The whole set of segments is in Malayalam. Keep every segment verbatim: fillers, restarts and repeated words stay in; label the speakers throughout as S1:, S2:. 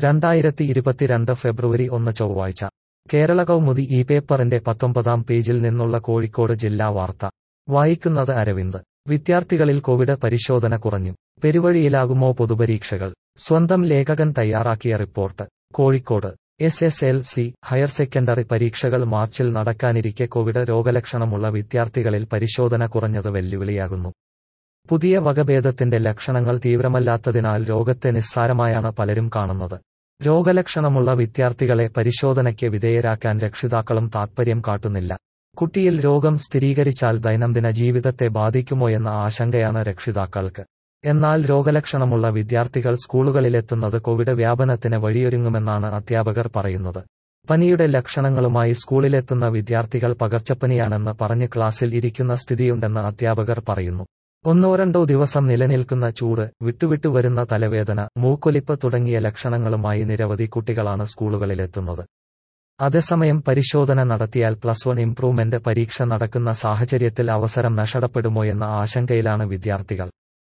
S1: രണ്ടായിരത്തി ഇരുപത്തിരണ്ട് ഫെബ്രുവരി ഒന്ന് ചൊവ്വാഴ്ച കേരള കൗമുദി ഈ പേപ്പറിന്റെ പത്തൊമ്പതാം പേജിൽ നിന്നുള്ള കോഴിക്കോട് ജില്ലാ വാർത്ത വായിക്കുന്നത് അരവിന്ദ്. വിദ്യാർത്ഥികളിൽ കോവിഡ് പരിശോധന കുറഞ്ഞു. പെരുവഴിയിലാകുമോ പൊതുപരീക്ഷകൾ? സ്വന്തം ലേഖകൻ തയ്യാറാക്കിയ report. Kozhikode. S S L C, higher secondary പരീക്ഷകൾ മാർച്ചിൽ നടക്കാനിരിക്കെ കോവിഡ് രോഗലക്ഷണമുള്ള വിദ്യാർത്ഥികളിൽ പരിശോധന കുറഞ്ഞത് വെല്ലുവിളിയാകുന്നു. പുതിയ വകഭേദത്തിന്റെ ലക്ഷണങ്ങൾ തീവ്രമല്ലാത്തതിനാൽ രോഗത്തെ നിസ്സാരമായാണ് പലരും കാണുന്നത്. രോഗലക്ഷണമുള്ള വിദ്യാർത്ഥികളെ പരിശോധനയ്ക്ക് വിധേയരാക്കാൻ രക്ഷിതാക്കളും താൽപര്യം കാട്ടുന്നില്ല. കുട്ടിയിൽ രോഗം സ്ഥിരീകരിച്ചാൽ ദൈനംദിന ജീവിതത്തെ ബാധിക്കുമോയെന്ന ആശങ്കയാണ് രക്ഷിതാക്കൾക്ക്. എന്നാൽ രോഗലക്ഷണമുള്ള വിദ്യാർത്ഥികൾ സ്കൂളുകളിലെത്തുന്നത് കോവിഡ് വ്യാപനത്തിന് വഴിയൊരുങ്ങുമെന്നാണ് അധ്യാപകർ പറയുന്നത്. പനിയുടെ ലക്ഷണങ്ങളുമായി സ്കൂളിലെത്തുന്ന വിദ്യാർത്ഥികൾ പകർച്ചപ്പനിയാണെന്ന് പറഞ്ഞ് ക്ലാസ്സിൽ ഇരിക്കുന്ന സ്ഥിതിയുണ്ടെന്ന് അധ്യാപകർ പറയുന്നു. ഒന്നോ രണ്ടോ ദിവസം നിലനിൽക്കുന്ന ചൂട്, വിട്ടുവിട്ടു വരുന്ന തലവേദന, മൂക്കൊലിപ്പ് തുടങ്ങിയ ലക്ഷണങ്ങളുമായി നിരവധി കുട്ടികളാണ് സ്കൂളുകളിലെത്തുന്നത്. അതേസമയം പരിശോധന നടത്തിയാൽ പ്ലസ് വൺ ഇംപ്രൂവ്മെന്റ് പരീക്ഷ നടക്കുന്ന സാഹചര്യത്തിൽ അവസരം നഷ്ടപ്പെടുമോയെന്ന ആശങ്കയിലാണ് വിദ്യാർത്ഥികൾ.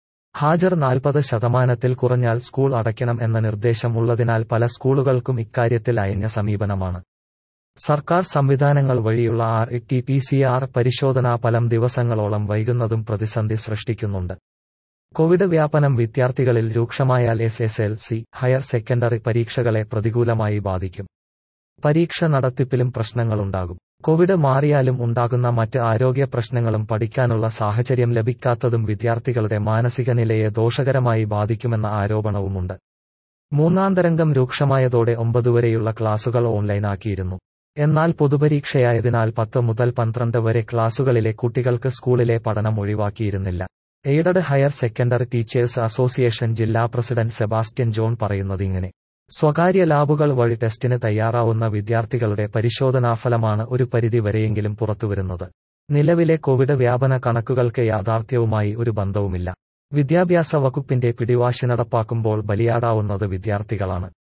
S1: ഹാജർ നാൽപ്പത് ശതമാനത്തിൽ കുറഞ്ഞാൽ സ്കൂൾ അടയ്ക്കണം എന്ന നിർദ്ദേശം ഉള്ളതിനാൽ പല സ്കൂളുകൾക്കും ഇക്കാര്യത്തിൽ അയഞ്ഞ സമീപനമാണ്. സർക്കാർ സംവിധാനങ്ങൾ വഴിയുള്ള R T P C R പരിശോധനാ ഫലം ദിവസങ്ങളോളം വൈകുന്നതും പ്രതിസന്ധി സൃഷ്ടിക്കുന്നുണ്ട്. കോവിഡ് വ്യാപനം വിദ്യാർത്ഥികളിൽ രൂക്ഷമായാൽ S S L C, higher secondary പരീക്ഷകളെ പ്രതികൂലമായി ബാധിക്കും. പരീക്ഷ നടത്തിപ്പിലും പ്രശ്നങ്ങളുണ്ടാകും. കോവിഡ് മാറിയാലും ഉണ്ടാകുന്ന മറ്റ് ആരോഗ്യ പ്രശ്നങ്ങളും പഠിക്കാനുള്ള സാഹചര്യം ലഭിക്കാത്തതും വിദ്യാർത്ഥികളുടെ മാനസിക നിലയെ ദോഷകരമായി ബാധിക്കുമെന്ന ആരോപണവുമുണ്ട്. മൂന്നാം തരംഗം രൂക്ഷമായതോടെ ഒമ്പതുവരെയുള്ള ക്ലാസുകൾ ഓൺലൈനാക്കിയിരുന്നു. എന്നാൽ പൊതുപരീക്ഷയായതിനാൽ പത്ത് മുതൽ പന്ത്രണ്ട് വരെ ക്ലാസുകളിലെ കുട്ടികൾക്ക് സ്കൂളിലെ പഠനം ഒഴിവാക്കിയിരുന്നില്ല. Aided higher secondary teachers association ജില്ലാ പ്രസിഡന്റ് സെബാസ്റ്റ്യൻ ജോൺ പറയുന്നതിങ്ങനെ. സ്വകാര്യ ലാബുകൾ വഴി ടെസ്റ്റിന് തയ്യാറാവുന്ന വിദ്യാർത്ഥികളുടെ പരിശോധനാഫലമാണ് ഒരു പരിധി വരെയെങ്കിലും പുറത്തുവരുന്നത്. നിലവിലെ കോവിഡ് വ്യാപന കണക്കുകൾക്ക് യാഥാർത്ഥ്യവുമായി ഒരു ബന്ധവുമില്ല. വിദ്യാഭ്യാസ വകുപ്പിന്റെ പിടിവാശി നടപ്പാക്കുമ്പോൾ ബലിയാടാവുന്നത് വിദ്യാർത്ഥികളാണ്.